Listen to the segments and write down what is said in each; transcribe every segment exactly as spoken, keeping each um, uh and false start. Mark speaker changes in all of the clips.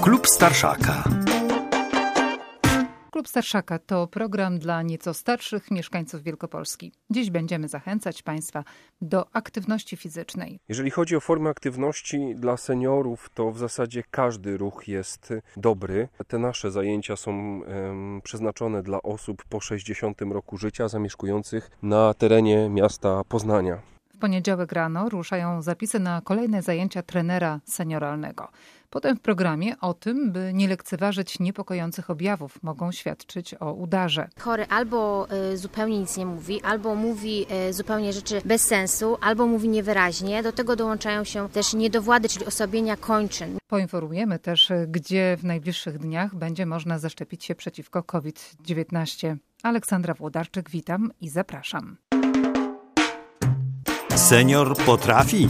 Speaker 1: Klub Starszaka.
Speaker 2: Klub Starszaka to program dla nieco starszych mieszkańców Wielkopolski. Dziś będziemy zachęcać Państwa do aktywności fizycznej.
Speaker 3: Jeżeli chodzi o formy aktywności dla seniorów, to w zasadzie każdy ruch jest dobry. Te nasze zajęcia są um, przeznaczone dla osób po sześćdziesiątym roku życia zamieszkujących na terenie miasta Poznania.
Speaker 2: W poniedziałek rano ruszają zapisy na kolejne zajęcia trenera senioralnego. Potem w programie o tym, by nie lekceważyć niepokojących objawów, mogą świadczyć o udarze.
Speaker 4: Chory albo y, zupełnie nic nie mówi, albo mówi y, zupełnie rzeczy bez sensu, albo mówi niewyraźnie. Do tego dołączają się też niedowłady, czyli osłabienia kończyn.
Speaker 2: Poinformujemy też, gdzie w najbliższych dniach będzie można zaszczepić się przeciwko kowid dziewiętnaście. Aleksandra Włodarczyk, witam i zapraszam.
Speaker 1: Senior potrafi.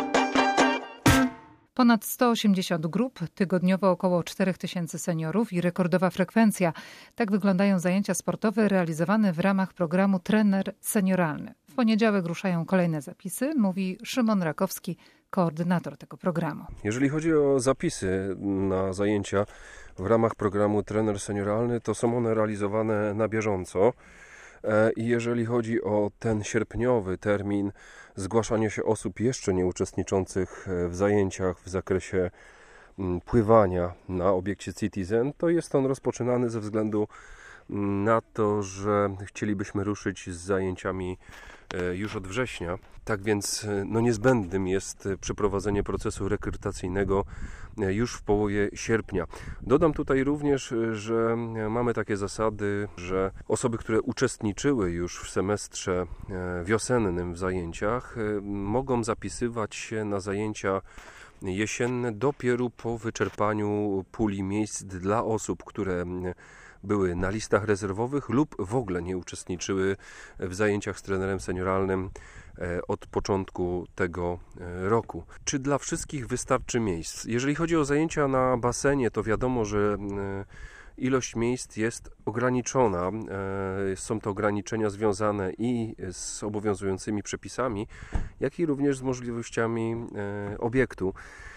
Speaker 2: Ponad sto osiemdziesiąt grup, tygodniowo około cztery tysiące seniorów i rekordowa frekwencja. Tak wyglądają zajęcia sportowe realizowane w ramach programu Trener Senioralny. W poniedziałek ruszają kolejne zapisy, mówi Szymon Rakowski, koordynator tego programu.
Speaker 3: Jeżeli chodzi o zapisy na zajęcia w ramach programu Trener Senioralny, to są one realizowane na bieżąco. I jeżeli chodzi o ten sierpniowy termin zgłaszania się osób jeszcze nie uczestniczących w zajęciach w zakresie pływania na obiekcie Citizen, to jest on rozpoczynany ze względu na to, że chcielibyśmy ruszyć z zajęciami już od września. Tak więc no niezbędnym jest przeprowadzenie procesu rekrutacyjnego już w połowie sierpnia. Dodam tutaj również, że mamy takie zasady, że osoby, które uczestniczyły już w semestrze wiosennym w zajęciach, mogą zapisywać się na zajęcia jesienne dopiero po wyczerpaniu puli miejsc dla osób, które były na listach rezerwowych lub w ogóle nie uczestniczyły w zajęciach z trenerem senioralnym od początku tego roku. Czy dla wszystkich wystarczy miejsc? Jeżeli chodzi o zajęcia na basenie, to wiadomo, że ilość miejsc jest ograniczona. Są to ograniczenia związane i z obowiązującymi przepisami, jak i również z możliwościami obiektu.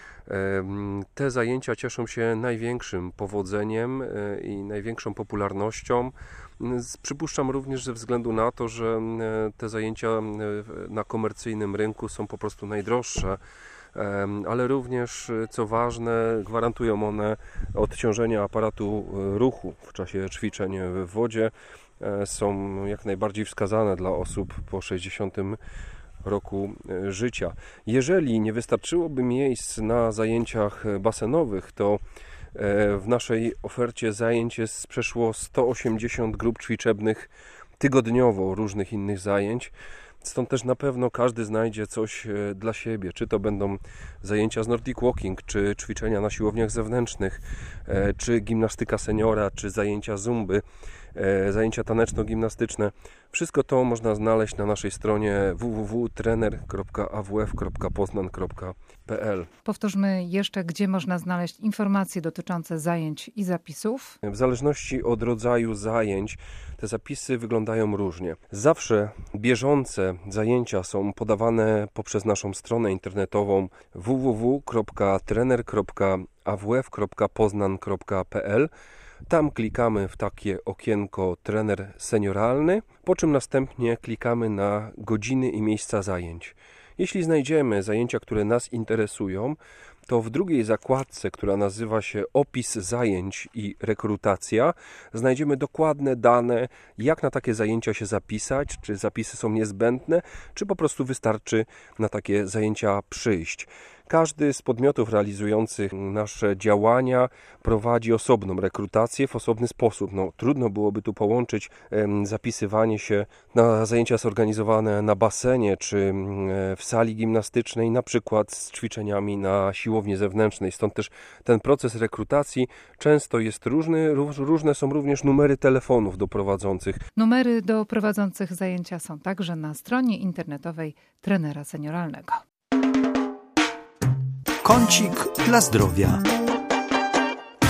Speaker 3: Te zajęcia cieszą się największym powodzeniem i największą popularnością. Przypuszczam również ze względu na to, że te zajęcia na komercyjnym rynku są po prostu najdroższe, ale również, co ważne, gwarantują one odciążenie aparatu ruchu w czasie ćwiczeń w wodzie. Są jak najbardziej wskazane dla osób po sześćdziesiątym roku życia. Jeżeli nie wystarczyłoby miejsc na zajęciach basenowych, to w naszej ofercie zajęć jest przeszło sto osiemdziesiąt grup ćwiczebnych tygodniowo różnych innych zajęć. Stąd też na pewno każdy znajdzie coś dla siebie. Czy to będą zajęcia z Nordic Walking, czy ćwiczenia na siłowniach zewnętrznych, czy gimnastyka seniora, czy zajęcia zumby, zajęcia taneczno-gimnastyczne. Wszystko to można znaleźć na naszej stronie w w w kropka trener kropka a w f kropka poznan kropka p l.
Speaker 2: Powtórzmy jeszcze, gdzie można znaleźć informacje dotyczące zajęć i zapisów.
Speaker 3: W zależności od rodzaju zajęć te zapisy wyglądają różnie. Zawsze bieżące zajęcia są podawane poprzez naszą stronę internetową w w w kropka trener kropka a w f kropka poznan kropka p l. Tam klikamy w takie okienko trener senioralny, po czym następnie klikamy na godziny i miejsca zajęć. Jeśli znajdziemy zajęcia, które nas interesują, to w drugiej zakładce, która nazywa się opis zajęć i rekrutacja, znajdziemy dokładne dane, jak na takie zajęcia się zapisać, czy zapisy są niezbędne, czy po prostu wystarczy na takie zajęcia przyjść. Każdy z podmiotów realizujących nasze działania prowadzi osobną rekrutację w osobny sposób. No, trudno byłoby tu połączyć em, zapisywanie się na zajęcia zorganizowane na basenie czy em, w sali gimnastycznej, na przykład z ćwiczeniami na siłowni zewnętrznej. Stąd też ten proces rekrutacji często jest różny. Różne są również numery telefonów do prowadzących.
Speaker 2: Numery do prowadzących zajęcia są także na stronie internetowej trenera senioralnego.
Speaker 1: Kącik dla zdrowia.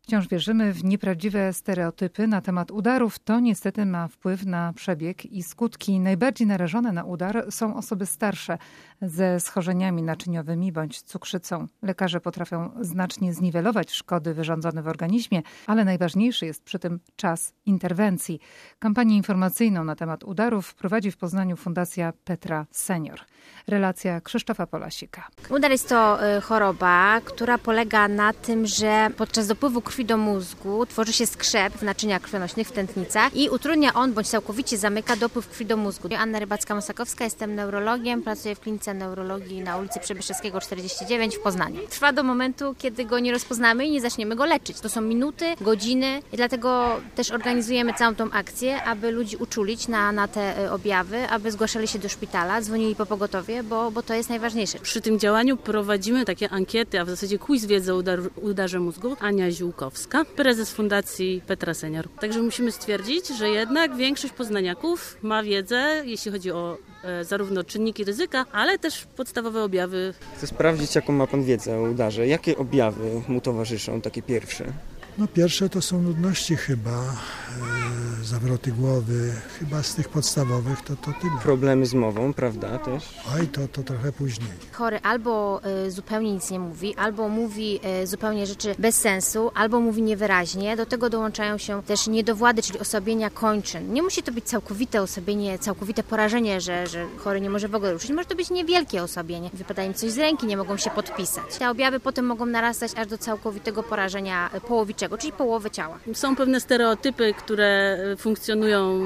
Speaker 2: Wciąż wierzymy w nieprawdziwe stereotypy na temat udarów. To niestety ma wpływ na przebieg i skutki. Najbardziej narażone na udar są osoby starsze ze schorzeniami naczyniowymi bądź cukrzycą. Lekarze potrafią znacznie zniwelować szkody wyrządzone w organizmie, ale najważniejszy jest przy tym czas interwencji. Kampanię informacyjną na temat udarów prowadzi w Poznaniu Fundacja Petra Senior. Relacja Krzysztofa Polasika.
Speaker 4: Udar jest to choroba, która polega na tym, że podczas dopływu krwi do mózgu tworzy się skrzep w naczyniach krwionośnych, w tętnicach i utrudnia on bądź całkowicie zamyka dopływ krwi do mózgu. Anna Rybacka-Mosakowska, jestem neurologiem, pracuję w klinice neurologii na ulicy Przebyszewskiego czterdzieści dziewięć w Poznaniu. Trwa do momentu, kiedy go nie rozpoznamy i nie zaczniemy go leczyć. To są minuty, godziny i dlatego też organizujemy całą tą akcję, aby ludzi uczulić na, na te objawy, aby zgłaszali się do szpitala, dzwonili po pogotowie, bo, bo to jest najważniejsze.
Speaker 5: Przy tym działaniu prowadzimy takie ankiety, a w zasadzie quiz wiedzy o udar, udarze mózgu. Ania Ziółkowska, prezes Fundacji Petra Senior. Także musimy stwierdzić, że jednak większość poznaniaków ma wiedzę, jeśli chodzi o e, zarówno czynniki ryzyka, ale też podstawowe objawy.
Speaker 6: Chcę sprawdzić, jaką ma Pan wiedzę o udarze. Jakie objawy mu towarzyszą, takie pierwsze?
Speaker 7: No pierwsze to są nudności chyba, e, zawroty głowy, chyba z tych podstawowych to, to tyle.
Speaker 6: Problemy z mową, prawda też?
Speaker 7: Oj, to, to trochę później.
Speaker 4: Chory albo y, zupełnie nic nie mówi, albo mówi y, zupełnie rzeczy bez sensu, albo mówi niewyraźnie. Do tego dołączają się też niedowłady, czyli osobienia kończyn. Nie musi to być całkowite osobienie, całkowite porażenie, że, że chory nie może w ogóle ruszyć. Może to być niewielkie osobienie. Wypada im coś z ręki, nie mogą się podpisać. Te objawy potem mogą narastać aż do całkowitego porażenia połowiczego, czyli połowy ciała.
Speaker 5: Są pewne stereotypy, które funkcjonują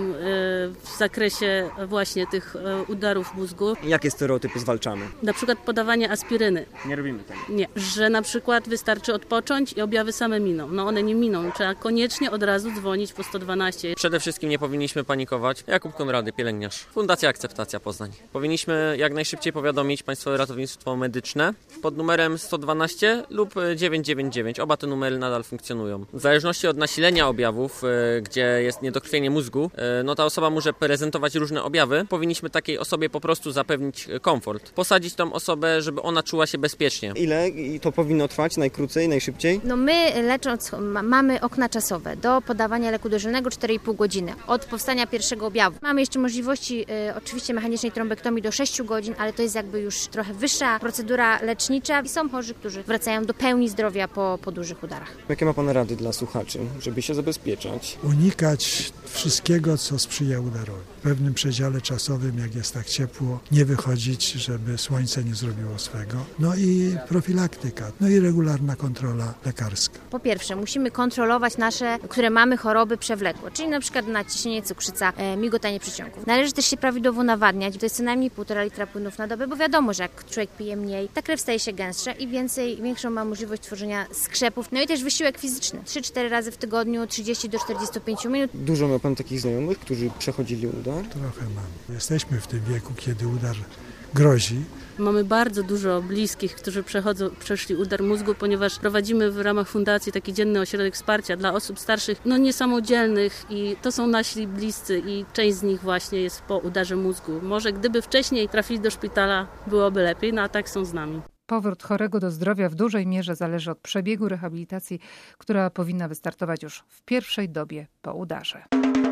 Speaker 5: w zakresie właśnie tych udarów mózgu.
Speaker 6: Jakie stereotypy zwalczamy?
Speaker 5: Na przykład podawanie aspiryny.
Speaker 6: Nie robimy tego.
Speaker 5: Nie, że na przykład wystarczy odpocząć i objawy same miną. No one nie miną, trzeba koniecznie od razu dzwonić po sto dwanaście.
Speaker 8: Przede wszystkim nie powinniśmy panikować. Jakub Konrady, pielęgniarz. Fundacja Akceptacja Poznań. Powinniśmy jak najszybciej powiadomić Państwowe Ratownictwo Medyczne pod numerem sto dwanaście lub dziewięćset dziewięćdziesiąt dziewięć. Oba te numery nadal funkcjonują. W zależności od nasilenia objawów, gdzie jest niedokrwienie mózgu, no ta osoba może prezentować różne objawy. Powinniśmy takiej osobie po prostu zapewnić komfort. Posadzić tą osobę, żeby ona czuła się bezpiecznie.
Speaker 6: Ile to powinno trwać? Najkrócej, najszybciej?
Speaker 4: No my lecząc ma, mamy okna czasowe do podawania leku dożylnego cztery i pół godziny od powstania pierwszego objawu. Mamy jeszcze możliwości y, oczywiście mechanicznej trombektomii do sześciu godzin, ale to jest jakby już trochę wyższa procedura lecznicza i są chorzy, którzy wracają do pełni zdrowia po, po dużych udarach.
Speaker 6: Jakie ma Pan rady dla słuchaczy, żeby się zabezpieczać?
Speaker 7: Unikać wszystkiego, co sprzyja udarowi. W pewnym przedziale czasowym, jak jest tak ciepło, nie wychodzić, żeby słońce nie zrobiło swego. No i profilaktyka, no i regularna kontrola lekarska.
Speaker 4: Po pierwsze, musimy kontrolować nasze, które mamy choroby przewlekłe, czyli na przykład nadciśnienie, cukrzyca, e, migotanie przedsionków. Należy też się prawidłowo nawadniać, to jest co najmniej półtora litra płynów na dobę, bo wiadomo, że jak człowiek pije mniej, ta krew staje się gęstsza i więcej, większą ma możliwość tworzenia skrzepów. No i też wysiłek fizyczny. trzy cztery razy w tygodniu, trzydzieści do czterdziestu pięciu minut.
Speaker 6: Dużo ma Pan takich znajomych, którzy przechodzili udar?
Speaker 7: Trochę mam. Jesteśmy w tym wieku, kiedy udar grozi.
Speaker 5: Mamy bardzo dużo bliskich, którzy przechodzą, przeszli udar mózgu, ponieważ prowadzimy w ramach fundacji taki dzienny ośrodek wsparcia dla osób starszych, no niesamodzielnych i to są nasi bliscy i część z nich właśnie jest po udarze mózgu. Może gdyby wcześniej trafili do szpitala, byłoby lepiej, no a tak są z nami.
Speaker 2: Powrót chorego do zdrowia w dużej mierze zależy od przebiegu rehabilitacji, która powinna wystartować już w pierwszej dobie po udarze.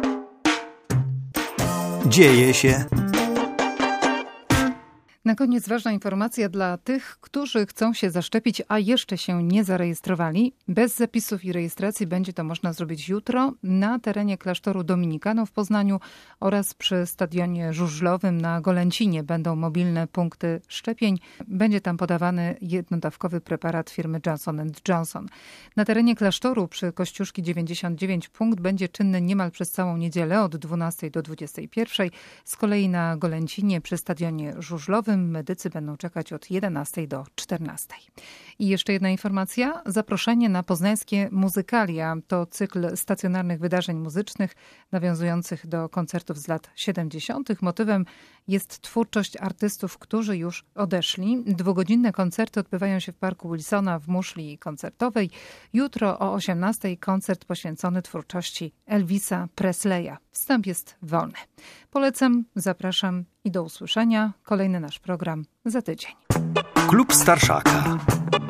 Speaker 1: Dzieje się.
Speaker 2: Na koniec ważna informacja dla tych, którzy chcą się zaszczepić, a jeszcze się nie zarejestrowali. Bez zapisów i rejestracji będzie to można zrobić jutro na terenie klasztoru Dominikanów w Poznaniu oraz przy stadionie żużlowym na Golęcinie. Będą mobilne punkty szczepień. Będzie tam podawany jednodawkowy preparat firmy Johnson and Johnson. Na terenie klasztoru przy Kościuszki dziewięćdziesiąt dziewięć punkt będzie czynny niemal przez całą niedzielę od dwunastej do dwudziestej pierwszej. Z kolei na Golęcinie przy stadionie żużlowym medycy będą czekać od jedenastej do czternastej. I jeszcze jedna informacja. Zaproszenie na poznańskie muzykalia to cykl stacjonarnych wydarzeń muzycznych nawiązujących do koncertów z lat siedemdziesiątych. Motywem jest twórczość artystów, którzy już odeszli. Dwugodzinne koncerty odbywają się w Parku Wilsona w muszli koncertowej. Jutro o osiemnastej koncert poświęcony twórczości Elvisa Presleya. Wstęp jest wolny. Polecam, zapraszam i do usłyszenia. Kolejny nasz program za tydzień.
Speaker 1: Klub Starszaka.